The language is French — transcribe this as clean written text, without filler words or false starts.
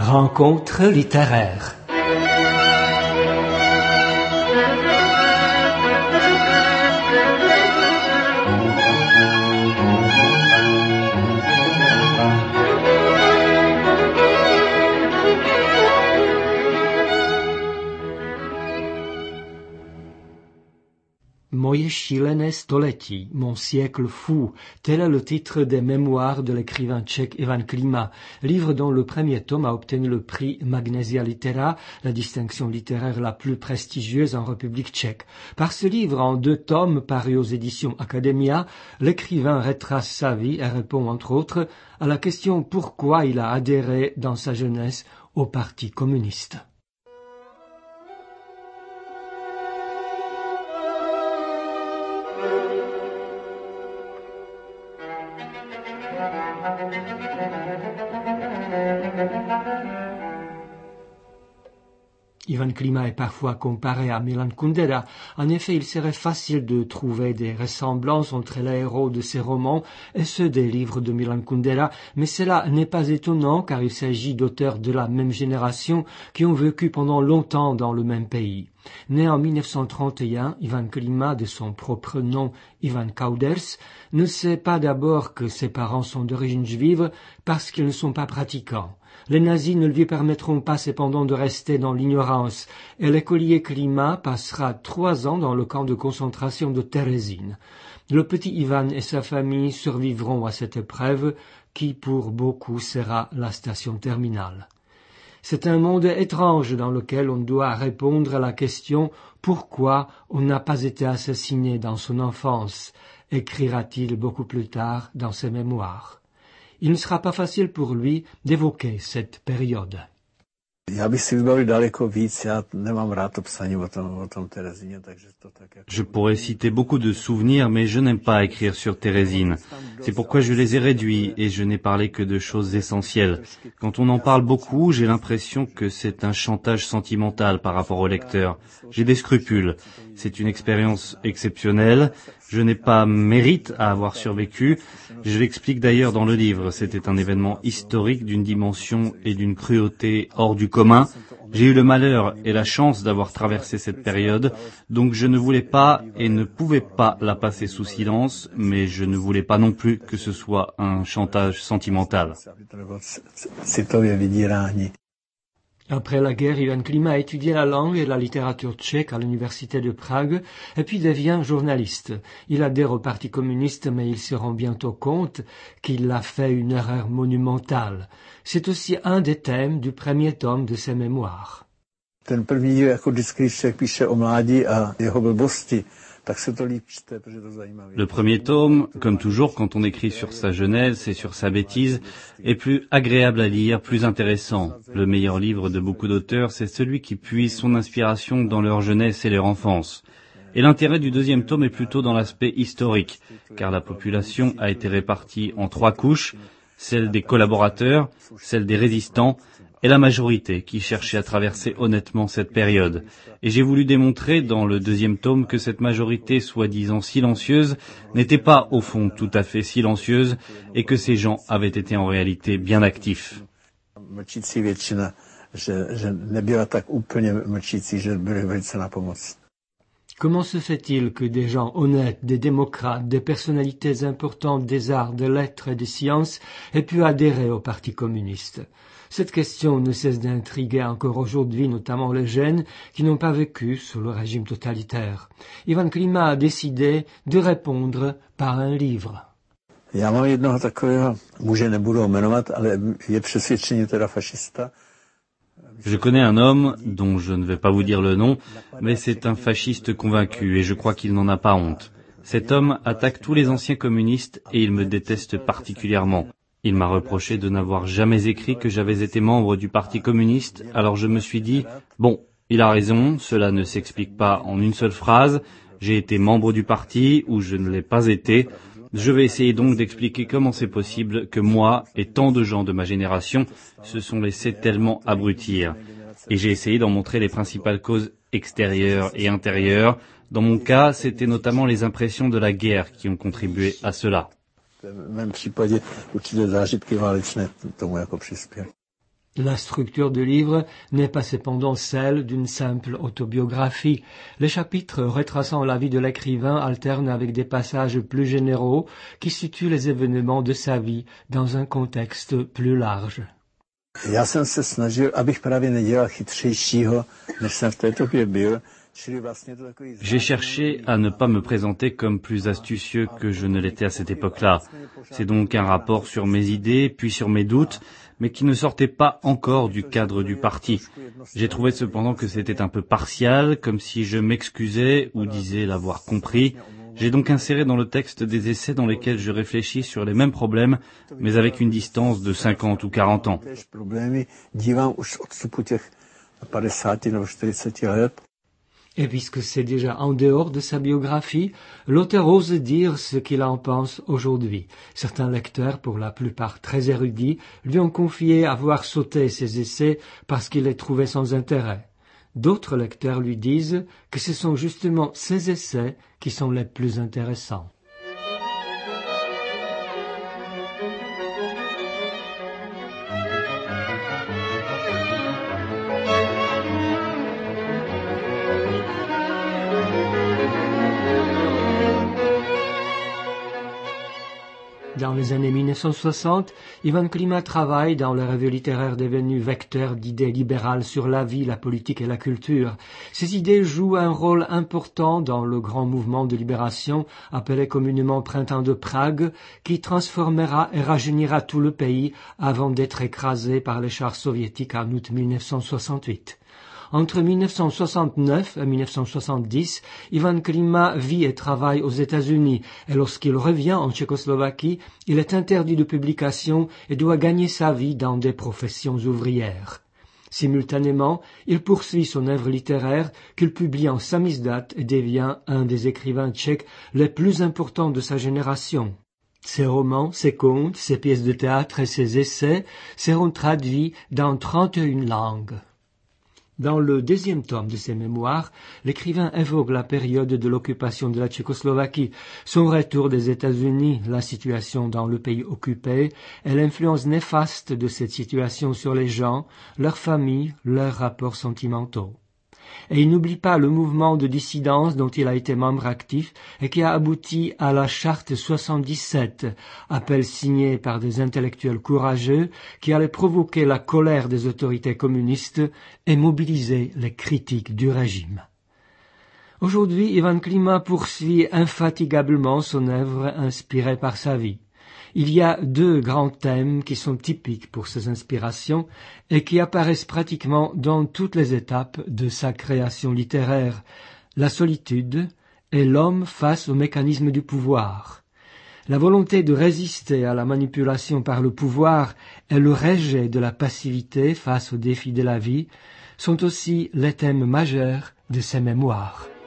Rencontre littéraire. Moje šílené století, mon siècle fou, tel est le titre des mémoires de l'écrivain tchèque Ivan Klima, livre dont le premier tome a obtenu le prix Magnesia Litera, la distinction littéraire la plus prestigieuse en République tchèque. Par ce livre, en 2 tomes paru aux éditions Academia, l'écrivain retrace sa vie et répond entre autres à la question pourquoi il a adhéré dans sa jeunesse au Parti communiste. Ivan Klima est parfois comparé à Milan Kundera. En effet, il serait facile de trouver des ressemblances entre les héros de ses romans et ceux des livres de Milan Kundera, mais cela n'est pas étonnant car il s'agit d'auteurs de la même génération qui ont vécu pendant longtemps dans le même pays. Né en 1931, Ivan Klima, de son propre nom Ivan Kauders, ne sait pas d'abord que ses parents sont d'origine juive parce qu'ils ne sont pas pratiquants. Les nazis ne lui permettront pas cependant de rester dans l'ignorance et l'écolier Klima passera 3 ans dans le camp de concentration de Terezín. Le petit Ivan et sa famille survivront à cette épreuve qui pour beaucoup sera la station terminale. C'est un monde étrange dans lequel on doit répondre à la question pourquoi on n'a pas été assassiné dans son enfance, écrira-t-il beaucoup plus tard dans ses mémoires. Il ne sera pas facile pour lui d'évoquer cette période. Je pourrais citer beaucoup de souvenirs, mais je n'aime pas écrire sur Terezín. C'est pourquoi je les ai réduits et je n'ai parlé que de choses essentielles. Quand on en parle beaucoup, j'ai l'impression que c'est un chantage sentimental par rapport au lecteur. J'ai des scrupules. C'est une expérience exceptionnelle. Je n'ai pas mérite à avoir survécu. Je l'explique d'ailleurs dans le livre. C'était un événement historique d'une dimension et d'une cruauté hors du commun. J'ai eu le malheur et la chance d'avoir traversé cette période, donc je ne voulais pas et ne pouvais pas la passer sous silence, mais je ne voulais pas non plus que ce soit un chantage sentimental. Après la guerre, Ivan Klima a étudié la langue et la littérature tchèque à l'université de Prague et puis devient journaliste. Il adhère au Parti communiste mais il se rend bientôt compte qu'il a fait une erreur monumentale. C'est aussi un des thèmes du premier tome de ses mémoires. Le premier tome, comme toujours quand on écrit sur sa jeunesse et sur sa bêtise, est plus agréable à lire, plus intéressant. Le meilleur livre de beaucoup d'auteurs, c'est celui qui puise son inspiration dans leur jeunesse et leur enfance. Et l'intérêt du deuxième tome est plutôt dans l'aspect historique, car la population a été répartie en 3 couches, celle des collaborateurs, celle des résistants, et la majorité qui cherchait à traverser honnêtement cette période. Et j'ai voulu démontrer dans le deuxième tome que cette majorité soi-disant silencieuse n'était pas au fond tout à fait silencieuse et que ces gens avaient été en réalité bien actifs. Comment se fait-il que des gens honnêtes, des démocrates, des personnalités importantes des arts, des lettres et des sciences aient pu adhérer au Parti communiste? Cette question ne cesse d'intriguer encore aujourd'hui, notamment les jeunes qui n'ont pas vécu sous le régime totalitaire. Ivan Klima a décidé de répondre par un livre. Je connais un homme, dont je ne vais pas vous dire le nom, mais c'est un fasciste convaincu et je crois qu'il n'en a pas honte. Cet homme attaque tous les anciens communistes et il me déteste particulièrement. Il m'a reproché de n'avoir jamais écrit que j'avais été membre du Parti communiste, alors je me suis dit, bon, il a raison, cela ne s'explique pas en une seule phrase, j'ai été membre du parti ou je ne l'ai pas été. Je vais essayer donc d'expliquer comment c'est possible que moi et tant de gens de ma génération se sont laissés tellement abrutir. Et j'ai essayé d'en montrer les principales causes extérieures et intérieures. Dans mon cas, c'était notamment les impressions de la guerre qui ont contribué à cela. La structure du livre n'est pas cependant celle d'une simple autobiographie. Les chapitres retraçant la vie de l'écrivain alternent avec des passages plus généraux qui situent les événements de sa vie dans un contexte plus large. Já jsem se snažil, abych právě nedělal chytřejšího, než jsem v té době byl. J'ai cherché à ne pas me présenter comme plus astucieux que je ne l'étais à cette époque-là. C'est donc un rapport sur mes idées, puis sur mes doutes, mais qui ne sortait pas encore du cadre du parti. J'ai trouvé cependant que c'était un peu partial, comme si je m'excusais ou disais l'avoir compris. J'ai donc inséré dans le texte des essais dans lesquels je réfléchis sur les mêmes problèmes, mais avec une distance de 50 ou 40 ans. Et puisque c'est déjà en dehors de sa biographie, l'auteur ose dire ce qu'il en pense aujourd'hui. Certains lecteurs, pour la plupart très érudits, lui ont confié avoir sauté ses essais parce qu'il les trouvait sans intérêt. D'autres lecteurs lui disent que ce sont justement ses essais qui sont les plus intéressants. Dans les années 1960, Ivan Klima travaille dans la revue littéraire devenue vecteur d'idées libérales sur la vie, la politique et la culture. Ces idées jouent un rôle important dans le grand mouvement de libération appelé communément Printemps de Prague, qui transformera et rajeunira tout le pays avant d'être écrasé par les chars soviétiques en août 1968. Entre 1969 et 1970, Ivan Klima vit et travaille aux États-Unis et lorsqu'il revient en Tchécoslovaquie, il est interdit de publication et doit gagner sa vie dans des professions ouvrières. Simultanément, il poursuit son œuvre littéraire qu'il publie en samizdat et devient un des écrivains tchèques les plus importants de sa génération. Ses romans, ses contes, ses pièces de théâtre et ses essais seront traduits dans 31 langues. Dans le deuxième tome de ses mémoires, l'écrivain évoque la période de l'occupation de la Tchécoslovaquie, son retour des États-Unis, la situation dans le pays occupé et l'influence néfaste de cette situation sur les gens, leurs familles, leurs rapports sentimentaux. Et il n'oublie pas le mouvement de dissidence dont il a été membre actif et qui a abouti à la Charte 77, appel signé par des intellectuels courageux qui allait provoquer la colère des autorités communistes et mobiliser les critiques du régime. Aujourd'hui, Ivan Klima poursuit infatigablement son œuvre inspirée par sa vie. Il y a deux grands thèmes qui sont typiques pour ses inspirations et qui apparaissent pratiquement dans toutes les étapes de sa création littéraire, la solitude et l'homme face au mécanisme du pouvoir. La volonté de résister à la manipulation par le pouvoir et le rejet de la passivité face aux défis de la vie sont aussi les thèmes majeurs de ses mémoires.